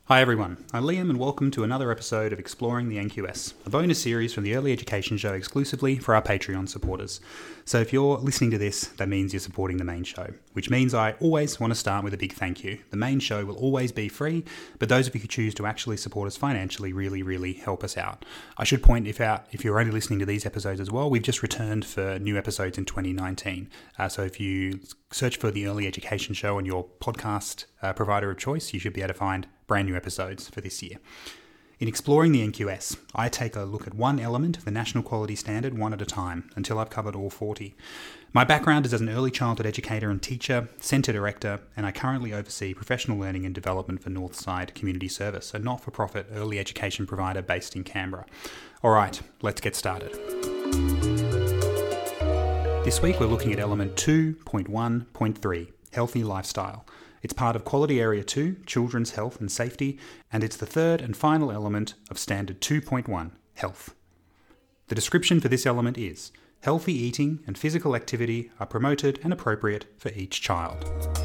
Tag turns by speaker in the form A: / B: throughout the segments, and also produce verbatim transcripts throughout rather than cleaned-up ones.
A: Hi everyone, I'm Liam and welcome to another episode of Exploring the N Q S, a bonus series from the Early Education Show exclusively for our Patreon supporters. So if you're listening to this, that means you're supporting the main show, which means I always want to start with a big thank you. The main show will always be free, but those of you who choose to actually support us financially really, really help us out. I should point if out if you're only listening to these episodes as well, we've just returned for new episodes in twenty nineteen. Uh, so if you search for the Early Education Show on your podcast uh, provider of choice, you should be able to find brand new episodes for this year. In Exploring the N Q S, I take a look at one element of the National Quality Standard one at a time until I've covered all forty. My background is as an early childhood educator and teacher, centre director, and I currently oversee professional learning and development for Northside Community Service, a not-for-profit early education provider based in Canberra. All right, let's get started. This week we're looking at element two point one point three, Healthy Lifestyle. It's part of Quality Area two, Children's Health and Safety, and it's the third and final element of Standard two point one, Health. The description for this element is, healthy eating and physical activity are promoted and appropriate for each child.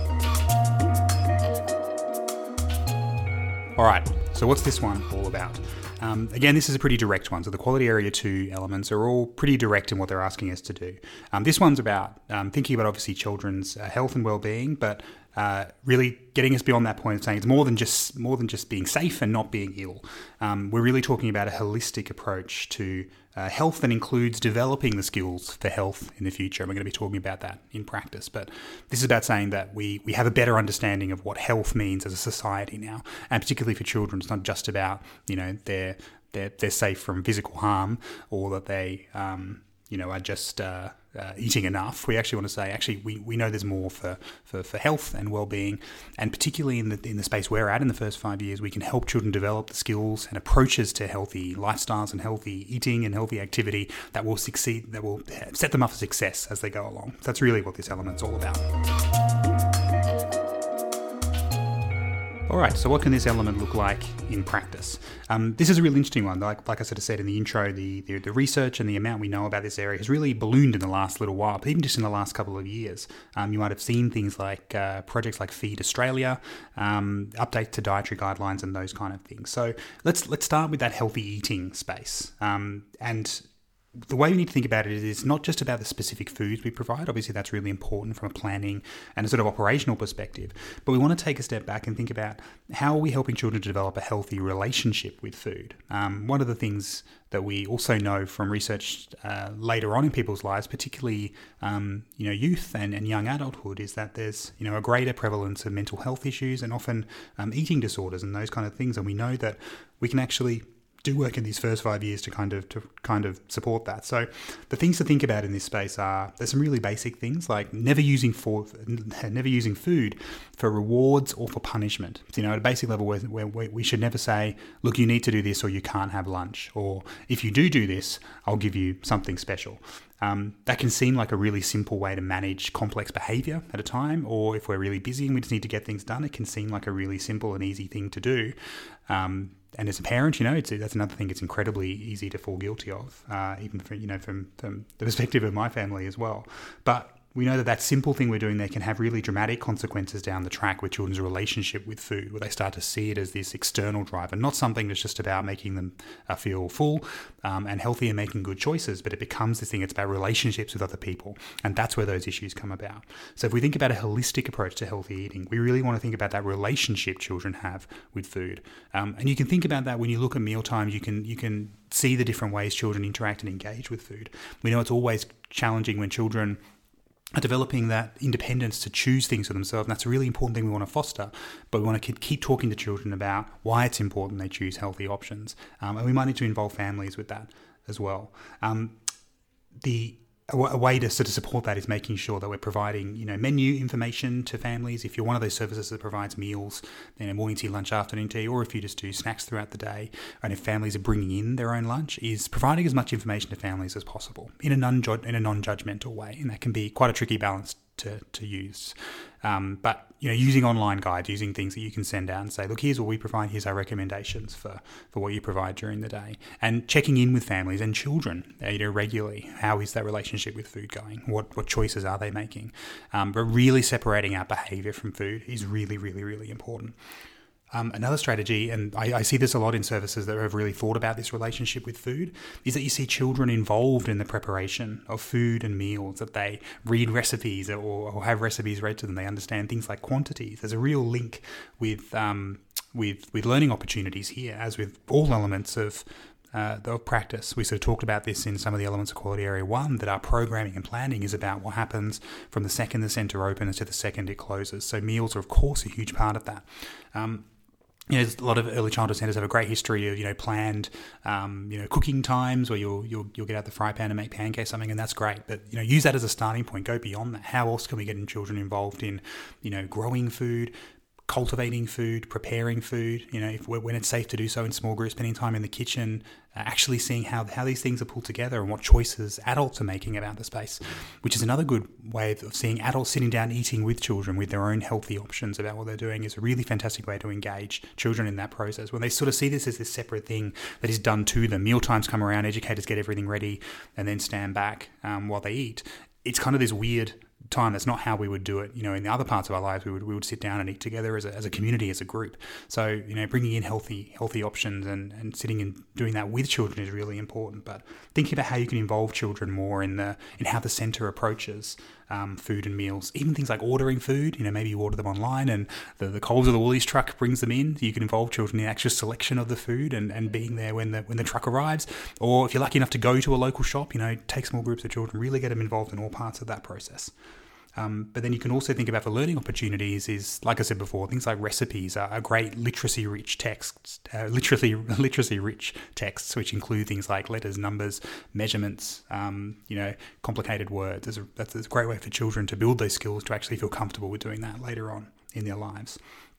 A: Alright, so what's this one all about? Um, again, this is a pretty direct one, so the Quality Area two elements are all pretty direct in what they're asking us to do. Um, this one's about um, thinking about obviously children's uh, health and well-being, but Uh, really getting us beyond that point of saying it's more than just more than just being safe and not being ill. Um, we're really talking about a holistic approach to uh, health that includes developing the skills for health in the future. And we're going to be talking about that in practice. But this is about saying that we we have a better understanding of what health means as a society now, and particularly for children. It's not just about you know they're they're they're safe from physical harm or that they um, you know are just uh, Uh, eating enough. We actually want to say, actually, we, we know there's more for, for, for health and well-being, and particularly in the in the space we're at in the first five years, we can help children develop the skills and approaches to healthy lifestyles and healthy eating and healthy activity that will succeed, that will set them up for success as they go along. So that's really what this element's all about. All right, so what can this element look like in practice? Um, this is a really interesting one. Like, like I sort of said in the intro, the, the the research and the amount we know about this area has really ballooned in the last little while, but even just in the last couple of years. Um, you might have seen things like uh, projects like Feed Australia, um, updates to dietary guidelines and those kind of things. So let's let's start with that healthy eating space. Um, and the way we need to think about it is it's not just about the specific foods we provide. Obviously, that's really important from a planning and a sort of operational perspective. But we want to take a step back and think about how are we helping children to develop a healthy relationship with food. Um, one of the things that we also know from research uh, later on in people's lives, particularly um, you know youth and, and young adulthood, is that there's you know a greater prevalence of mental health issues and often um, eating disorders and those kind of things. And we know that we can actually do work in these first five years to kind of to kind of support that. So the things to think about in this space are there's some really basic things like never using for never using food for rewards or for punishment. So, you know, at a basic level where, where we should never say, look, you need to do this or you can't have lunch, or if you do do this, I'll give you something special. Um, that can seem like a really simple way to manage complex behaviour at a time, or if we're really busy and we just need to get things done, it can seem like a really simple and easy thing to do. Um, and as a parent, you know, it's, that's another thing it's incredibly easy to fall guilty of, uh, even from, you know, from, from the perspective of my family as well. But we know that that simple thing we're doing there can have really dramatic consequences down the track with children's relationship with food, where they start to see it as this external driver, not something that's just about making them uh, feel full um, and healthy and making good choices, but it becomes this thing, it's about relationships with other people, and that's where those issues come about. So if we think about a holistic approach to healthy eating, we really want to think about that relationship children have with food. Um, and you can think about that when you look at meal times, you can, you can see the different ways children interact and engage with food. We know it's always challenging when children are developing that independence to choose things for themselves. And that's a really important thing we want to foster. But we want to keep talking to children about why it's important they choose healthy options. Um, and we might need to involve families with that as well. Um, the a, a way to sort of support that is making sure that we're providing, you know, menu information to families. If you're one of those services that provides meals, you know, morning tea, lunch, afternoon tea, or if you just do snacks throughout the day, and if families are bringing in their own lunch, is providing as much information to families as possible in a non in a non-judgmental way, and that can be quite a tricky balance to to use. Um, but you know, using online guides, using things that you can send out and say, look, here's what we provide, here's our recommendations for, for what you provide during the day, and checking in with families and children, you know, regularly. How is that relationship with food going? What what choices are they making? Um, but really separating out behaviour from food is really, really, really important. Um, another strategy, and I, I see this a lot in services that have really thought about this relationship with food, is that you see children involved in the preparation of food and meals, that they read recipes or, or have recipes read to them. They understand things like quantities. There's a real link with um, with with learning opportunities here, as with all elements of Uh, of practice. We sort of talked about this in some of the elements of quality area one, that our programming and planning is about what happens from the second the centre opens to the second it closes. So meals are, of course, a huge part of that. Um, You know, a lot of early childhood centres have a great history of, you know, planned, um, you know, cooking times where you'll you'll you'll get out the fry pan and make pancakes or something, and that's great. But, you know, use that as a starting point. Go beyond that. How else can we get children involved in, you know, growing food, cultivating food, preparing food, you know, if, when it's safe to do so in small groups, spending time in the kitchen, uh, actually seeing how, how these things are pulled together and what choices adults are making about the space, which is another good way of seeing adults sitting down eating with children with their own healthy options about what they're doing is a really fantastic way to engage children in that process. When they sort of see this as this separate thing that is done to them, meal times come around, educators get everything ready and then stand back um, while they eat. It's kind of this weird time. That's not how we would do it. You know, in the other parts of our lives, we would we would sit down and eat together as a, as a community, as a group. So, you know, bringing in healthy healthy options and, and sitting and doing that with children is really important. But thinking about how you can involve children more in the in how the centre approaches um, food and meals, even things like ordering food. You know, maybe you order them online and the, the Coles or the Woolies truck brings them in. You can involve children in the actual selection of the food and, and being there when the when the truck arrives. Or if you're lucky enough to go to a local shop, you know, take small groups of children, really get them involved in all parts of that process. Um, but then you can also think about for learning opportunities is, like I said before, things like recipes are, are great literacy-rich texts, uh, literacy literacy-rich texts, which include things like letters, numbers, measurements, um, you know, complicated words. That's a, that's a great way for children to build those skills to actually feel comfortable with doing that later on in their lives.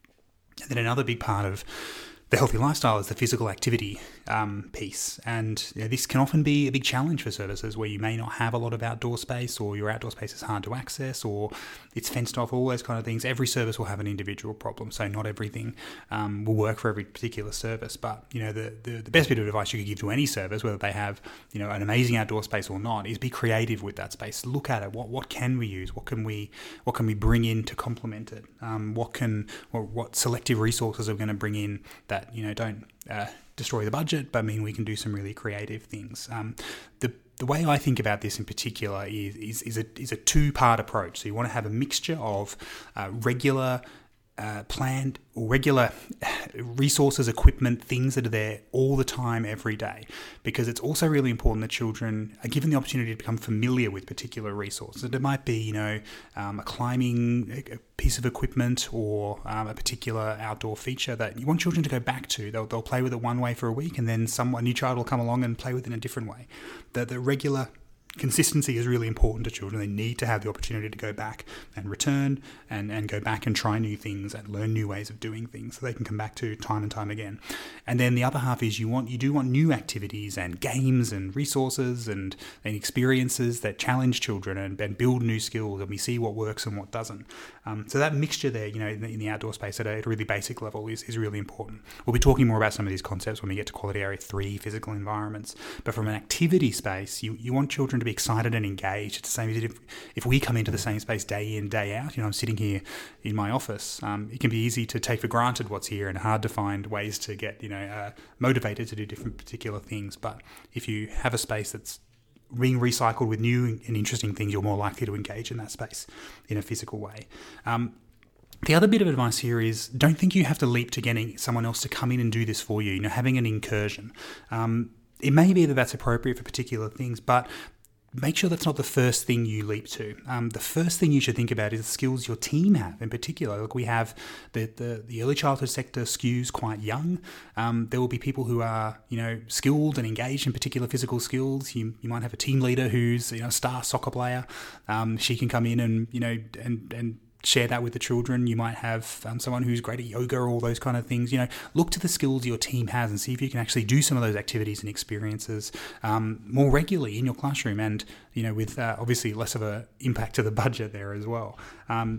A: And then another big part of the healthy lifestyle is the physical activity um, piece. And you know, this can often be a big challenge for services where you may not have a lot of outdoor space, or your outdoor space is hard to access, or it's fenced off, all those kind of things. Every service will have an individual problem, so not everything um, will work for every particular service. But you know, the, the the best bit of advice you could give to any service, whether they have, you know, an amazing outdoor space or not, is be creative with that space. Look at it. What what can we use? What can we what can we bring in to complement it? Um, what can what, what selective resources are we going to bring in that, you know, don't uh, destroy the budget, but mean we can do some really creative things. Um, the the way I think about this in particular is is, is a is a two part approach. So you want to have a mixture of uh, regular, uh, planned or regular resources, equipment, things that are there all the time, every day, because it's also really important that children are given the opportunity to become familiar with particular resources. It might be, you know, um, a climbing piece of equipment or um, a particular outdoor feature that you want children to go back to. They'll, they'll play with it one way for a week, and then some a new child will come along and play with it in a different way. The, the regular consistency is really important to children. They need to have the opportunity to go back and return and, and go back and try new things and learn new ways of doing things so they can come back to time and time again. And then the other half is you want you do want new activities and games and resources and, and experiences that challenge children and, and build new skills, and we see what works and what doesn't. Um, so that mixture there, you know, in the, in the outdoor space at a, at a really basic level is, is really important. We'll be talking more about some of these concepts when we get to quality area three, physical environments. But from an activity space, you, you want children to be excited and engaged. It's the same as if, if we come into the same space day in, day out. You know, I'm sitting here in my office. Um, it can be easy to take for granted what's here and hard to find ways to get, you know, uh, motivated to do different particular things. But if you have a space that's being recycled with new and interesting things, you're more likely to engage in that space in a physical way. Um, The other bit of advice here is don't think you have to leap to getting someone else to come in and do this for you, you know, having an incursion. Um, it may be that that's appropriate for particular things, but make sure that's not the first thing you leap to. Um, the first thing you should think about is the skills your team have in particular. Like we have the, the, the early childhood sector skews quite young. Um, there will be people who are, you know, skilled and engaged in particular physical skills. You, you might have a team leader who's, you know, a star soccer player. Um, she can come in and, you know, and, and share that with the children. You might have um, someone who's great at yoga or all those kind of things. You know, look to the skills your team has and see if you can actually do some of those activities and experiences um, more regularly in your classroom, and, you know, with uh, obviously less of a impact to the budget there as well. Um,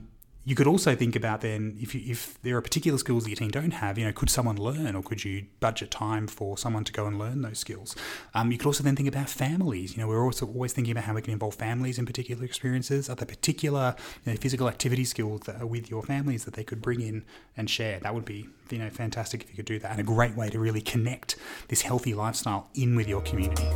A: you could also think about then, if you, if there are particular skills that your team don't have, you know, could someone learn, or could you budget time for someone to go and learn those skills? Um, you could also then think about families. You know, we're also always thinking about how we can involve families in particular experiences. Are there particular, you know, physical activity skills that are with your families that they could bring in and share? That would be, you know, fantastic if you could do that, and a great way to really connect this healthy lifestyle in with your community.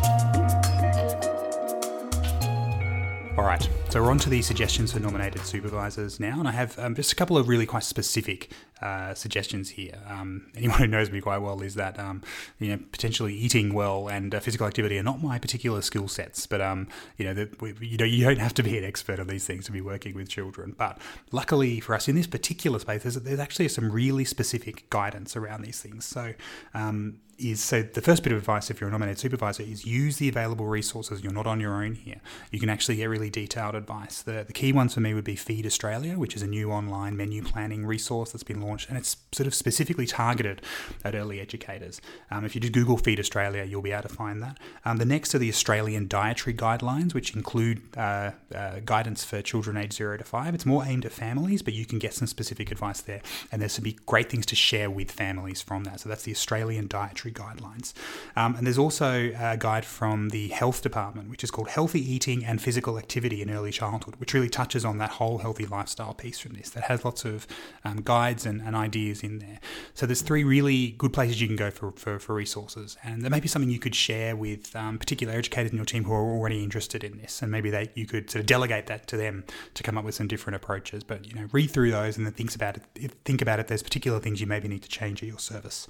A: All right, so we're on to the suggestions for nominated supervisors now, and I have um, just a couple of really quite specific uh, suggestions here. Um, anyone who knows me quite well is that um, you know, potentially eating well and uh, physical activity are not my particular skill sets, but um, you know, that we, you know, you don't have to be an expert on these things to be working with children. But luckily for us in this particular space, there's, there's actually some really specific guidance around these things. So. Um, Is so the first bit of advice if you're a nominated supervisor is use the available resources. You're not on your own here. You can actually get really detailed advice. The the key ones for me would be Feed Australia, which is a new online menu planning resource that's been launched, and it's sort of specifically targeted at early educators. Um, if you just Google Feed Australia, you'll be able to find that. Um, the next are the Australian Dietary Guidelines, which include uh, uh, guidance for children aged zero to five. It's more aimed at families, but you can get some specific advice there, and there's some great things to share with families from that. So that's the Australian Dietary Guidelines. Um, and there's also a guide from the Health Department, which is called Healthy Eating and Physical Activity in Early Childhood, which really touches on that whole healthy lifestyle piece from this. That has lots of um, guides and, and ideas in there. So there's three really good places you can go for, for, for resources. And there may be something you could share with um, particular educators in your team who are already interested in this. And maybe they you could sort of delegate that to them to come up with some different approaches. But, you know, read through those and then think about it. Think about it. There's particular things you maybe need to change at your service.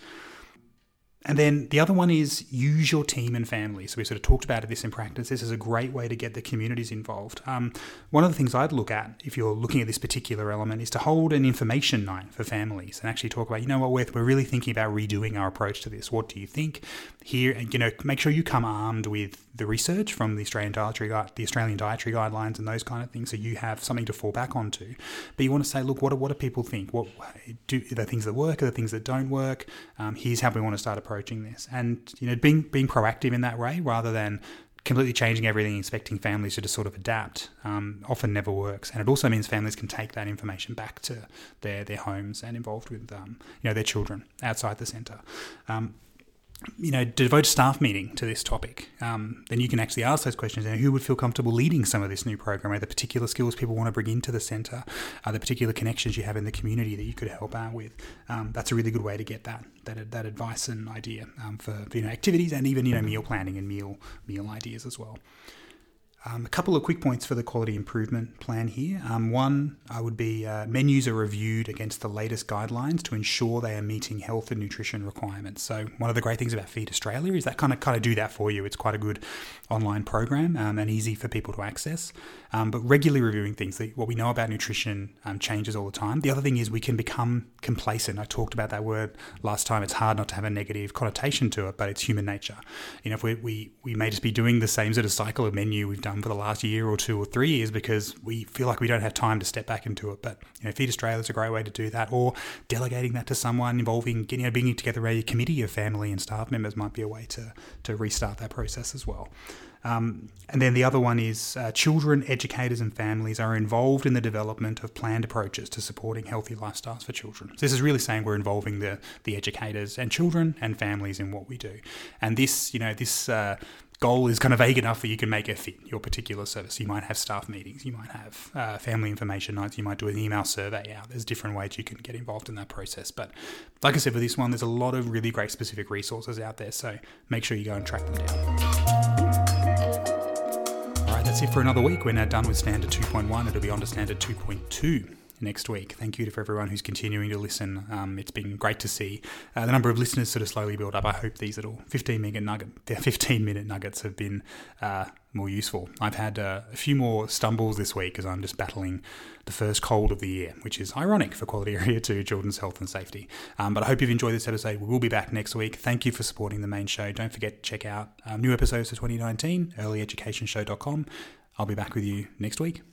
A: And then the other one is use your team and family. So we sort of talked about this in practice. This is a great way to get the communities involved. Um, one of the things I'd look at, if you're looking at this particular element, is to hold an information night for families and actually talk about, you know what, we're, we're really thinking about redoing our approach to this. What do you think? Here, and you know, make sure you come armed with the research from the Australian Dietary the Australian Dietary Guidelines and those kind of things, so you have something to fall back onto. But you want to say, look, what do, what do people think? What do are there things that work? Are there things that don't work? Um, here's how we want to start approaching this, and you know, being being proactive in that way rather than completely changing everything, expecting families to just sort of adapt, um, often never works. And it also means families can take that information back to their their homes and involved with um, you know, their children outside the centre. Um, you know, devote a staff meeting to this topic. Um, then you can actually ask those questions. And who would feel comfortable leading some of this new program? Are there particular skills people want to bring into the centre? Are there particular connections you have in the community that you could help out with? Um, that's a really good way to get that that that advice and idea um, for, you know, activities and even, you know, meal planning and meal meal ideas as well. Um, a couple of quick points for the quality improvement plan here. Um, one, I would be uh, menus are reviewed against the latest guidelines to ensure they are meeting health and nutrition requirements. So one of the great things about Feed Australia is that kind of kind of do that for you. It's quite a good online program um, and easy for people to access. Um, but regularly reviewing things, what we know about nutrition um, changes all the time. The other thing is we can become complacent. I talked about that word last time. It's hard not to have a negative connotation to it, but it's human nature. You know, if we we, we may just be doing the same sort of cycle of menu we've done for the last year or two or three years because we feel like we don't have time to step back into it. But, you know, Feed Australia is a great way to do that, or delegating that to someone, involving, you know, bringing together a committee of family and staff members might be a way to, to restart that process as well. Um, and then the other one is uh, children, educators and families are involved in the development of planned approaches to supporting healthy lifestyles for children. So this is really saying we're involving the the educators and children and families in what we do. And this, you know, this uh, goal is kind of vague enough that you can make it fit your particular service. You might have staff meetings, you might have uh, family information nights, you might do an email survey out. There's different ways you can get involved in that process. But like I said, for this one, there's a lot of really great specific resources out there. So make sure you go and track them down. That's it for another week. We're now done with Standard two point one. It'll be on to Standard two point two next week. Thank you for everyone who's continuing to listen. Um, it's been great to see uh, the number of listeners sort of slowly build up. I hope these little fifteen minute nugget, fifteen minute nuggets have been uh, more useful. I've had uh, a few more stumbles this week as I'm just battling the first cold of the year, which is ironic for Quality Area two, Children's Health and Safety. Um, but I hope you've enjoyed this episode. We will be back next week. Thank you for supporting the main show. Don't forget to check out um, new episodes for twenty nineteen, early education show dot com. I'll be back with you next week.